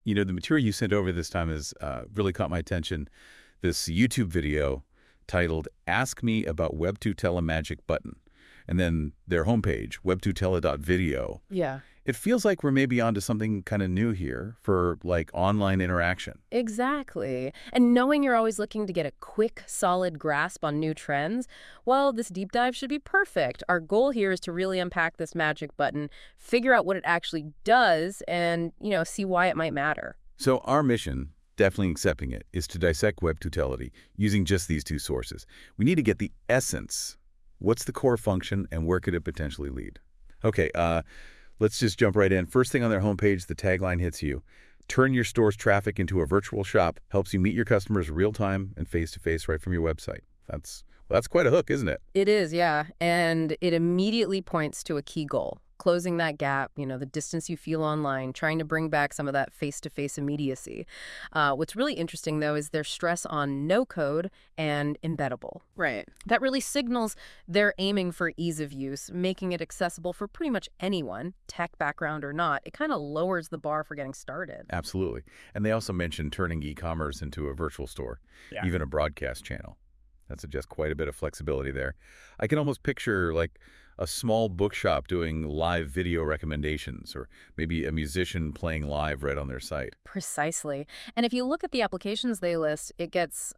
The material you sent over this time has really caught my attention. This YouTube video titled Ask Me About Web2Tele Magic Button, and then their homepage, web2tele.video. Yeah. It feels like we're maybe onto something kind of new here for, like, online interaction. Exactly. And knowing you're always looking to get a quick, solid grasp on new trends, well, this deep dive should be perfect. Our goal here is to really unpack this magic button, figure out what it actually does, and, see why it might matter. So our mission, definitely accepting it, is to dissect Web2Telity using just these two sources. We need to get the essence. What's the core function, and where could it potentially lead? Okay, let's just jump right in. First thing on their homepage, the tagline hits you. Turn your store's traffic into a virtual shop, helps you meet your customers real-time and face-to-face right from your website. That's quite a hook, isn't it? It is, yeah. And it immediately points to a key goal. Closing that gap, the distance you feel online, trying to bring back some of that face-to-face immediacy. What's really interesting, though, is their stress on no-code and embeddable. Right. That really signals they're aiming for ease of use, making it accessible for pretty much anyone, tech background or not. It kind of lowers the bar for getting started. Absolutely. And they also mentioned turning e-commerce into a virtual store, even a broadcast channel. That suggests quite a bit of flexibility there. I can almost picture, like, a small bookshop doing live video recommendations, or maybe a musician playing live right on their site. Precisely. And if you look at the applications they list, it gets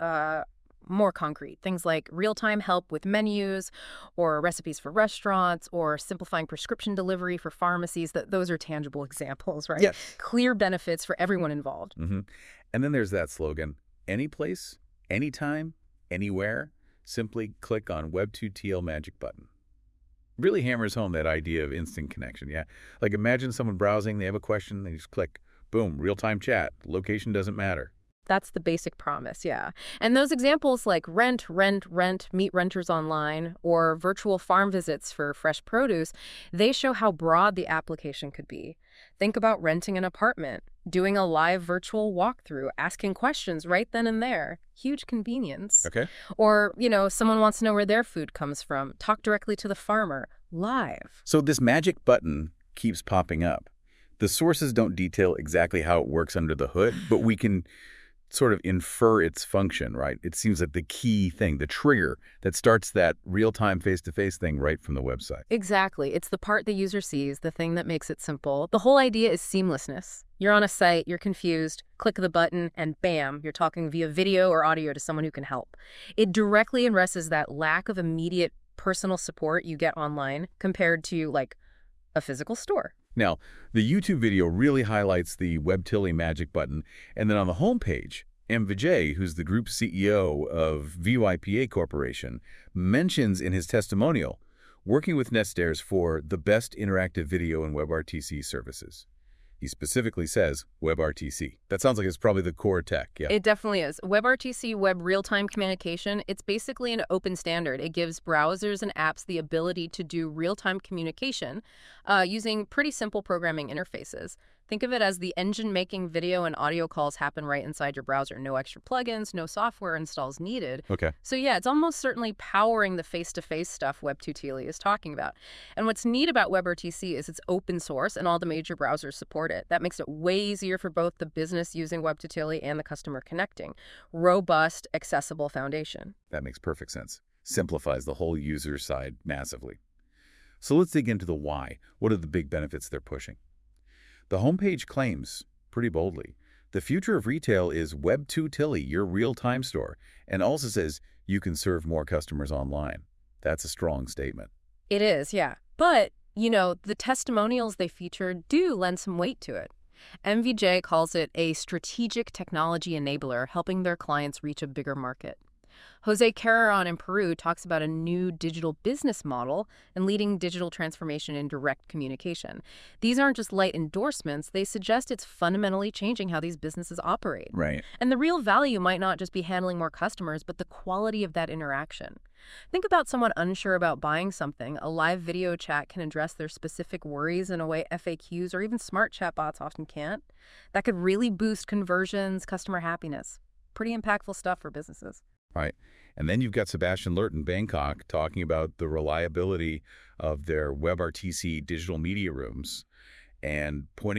more concrete. Things like real-time help with menus, or recipes for restaurants, or simplifying prescription delivery for pharmacies. Those are tangible examples, right? Yes. Clear benefits for everyone involved. Mm-hmm. And then there's that slogan, any place, anytime, anywhere, simply click on Web2TL Magic Button. Really hammers home that idea of instant connection, yeah? Like, imagine someone browsing, they have a question, they just click, boom, real-time chat, location doesn't matter. That's the basic promise, yeah. And those examples like rent, meet renters online, or virtual farm visits for fresh produce, they show how broad the application could be. Think about renting an apartment, doing a live virtual walkthrough, asking questions right then and there. Huge convenience. Okay. Or, someone wants to know where their food comes from. Talk directly to the farmer, live. So this magic button keeps popping up. The sources don't detail exactly how it works under the hood, but we can sort of infer its function, right? It seems like the key thing, the trigger that starts that real-time face-to-face thing right from the website. Exactly. It's the part the user sees, the thing that makes it simple. The whole idea is seamlessness. You're on a site, you're confused, click the button, and bam, you're talking via video or audio to someone who can help. It directly addresses that lack of immediate personal support you get online compared to, like, a physical store. Now, the YouTube video really highlights the Web2Tele Magic Button, and then on the homepage, M. Vijay, who's the group CEO of VYPA Corporation, mentions in his testimonial working with NetStairs for the best interactive video and WebRTC services. He specifically says WebRTC. That sounds like it's probably the core tech, yeah. It definitely is. WebRTC, Web Real-Time Communication, it's basically an open standard. It gives browsers and apps the ability to do real-time communication using pretty simple programming interfaces. Think of it as the engine making video and audio calls happen right inside your browser. No extra plugins, no software installs needed. Okay. So yeah, it's almost certainly powering the face-to-face stuff Web2Tele is talking about. And what's neat about WebRTC is it's open source and all the major browsers support it. That makes it way easier for both the business using Web2Tele and the customer connecting. Robust, accessible foundation. That makes perfect sense. Simplifies the whole user side massively. So let's dig into the why. What are the big benefits they're pushing? The homepage claims, pretty boldly, the future of retail is Web2Tele, your real-time store, and also says you can serve more customers online. That's a strong statement. It is, yeah. But, the testimonials they feature do lend some weight to it. MVJ calls it a strategic technology enabler, helping their clients reach a bigger market. Jose Carreron in Peru talks about a new digital business model and leading digital transformation in direct communication. These aren't just light endorsements. They suggest it's fundamentally changing how these businesses operate. Right. And the real value might not just be handling more customers, but the quality of that interaction. Think about someone unsure about buying something. A live video chat can address their specific worries in a way FAQs or even smart chatbots often can't. That could really boost conversions, customer happiness. Pretty impactful stuff for businesses. Right. And then you've got Sebastian Lert in Bangkok talking about the reliability of their WebRTC digital media rooms and pointing out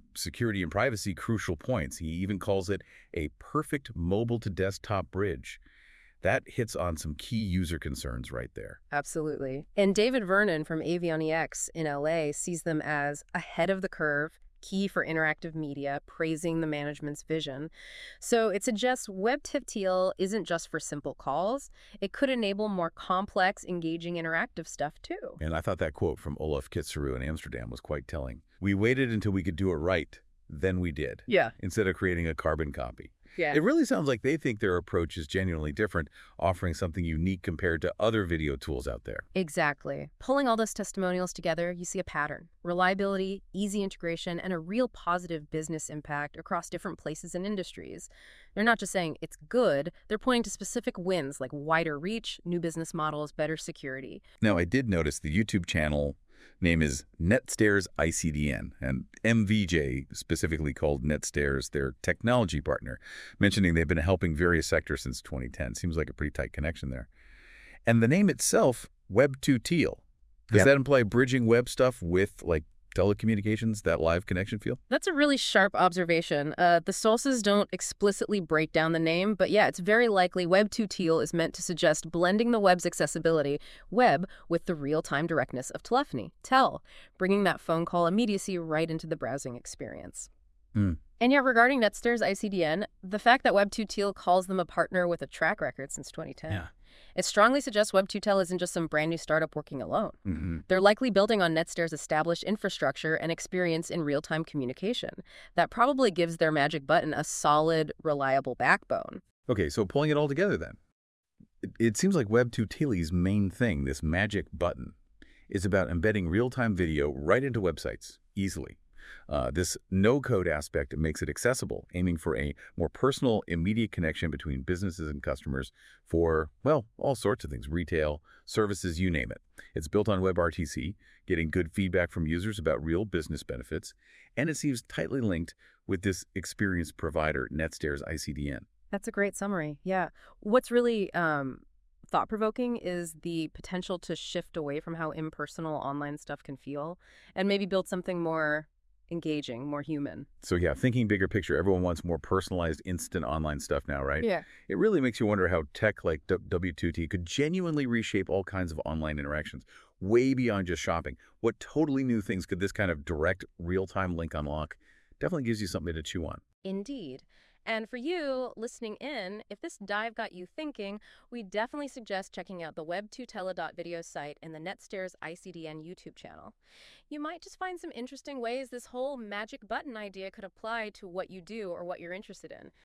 security and privacy crucial points. He even calls it a perfect mobile-to-desktop bridge. That hits on some key user concerns right there. Absolutely. And David Vernon from AvioniX in LA sees them as ahead of the curve, key for interactive media, praising the management's vision. So it suggests WebTilt isn't just for simple calls. It could enable more complex, engaging, interactive stuff too. And I thought that quote from Olaf Kitzerow in Amsterdam was quite telling. We waited until we could do it right, then we did. Yeah. Instead of creating a carbon copy. Yeah. It really sounds like they think their approach is genuinely different, offering something unique compared to other video tools out there. Exactly. Pulling all those testimonials together, you see a pattern. Reliability, easy integration, and a real positive business impact across different places and industries. They're not just saying it's good, they're pointing to specific wins like wider reach, new business models, better security. Now, I did notice the YouTube channel name is NetStairs ICDN, and MVJ specifically called NetStairs their technology partner, mentioning they've been helping various sectors since 2010. Seems like a pretty tight connection there. And the name itself, Web2Teal, does that imply bridging web stuff with, like, telecommunications, that live connection feel? That's a really sharp observation. The sources don't explicitly break down the name, but yeah, it's very likely Web2Teal is meant to suggest blending the web's accessibility, web, with the real-time directness of telephony, tel, bringing that phone call immediacy right into the browsing experience. And yet, regarding NetStairs ICDN, the fact that Web2Teal calls them a partner with a track record since 2010, it strongly suggests Web2Teal isn't just some brand new startup working alone. They're likely building on NetStairs' established infrastructure and experience in real-time communication. That probably gives their magic button a solid, reliable backbone. Okay, so pulling it all together then. It seems like Web2Teal's main thing, this magic button, is about embedding real-time video right into websites easily. This no-code aspect makes it accessible, aiming for a more personal, immediate connection between businesses and customers for, well, all sorts of things, retail, services, you name it. It's built on WebRTC, getting good feedback from users about real business benefits, and it seems tightly linked with this experience provider, NetStairs ICDN. That's a great summary, yeah. What's really thought-provoking is the potential to shift away from how impersonal online stuff can feel and maybe build something more engaging, more human. So yeah, thinking bigger picture, everyone wants more personalized, instant online stuff now, right? Yeah. It really makes you wonder how tech like W2T could genuinely reshape all kinds of online interactions, way beyond just shopping. What totally new things could this kind of direct, real-time link unlock? Definitely gives you something to chew on. Indeed. And for you, listening in, if this dive got you thinking, we definitely suggest checking out the Web2Tele.video site and the NetStairs ICDN YouTube channel. You might just find some interesting ways this whole magic button idea could apply to what you do or what you're interested in.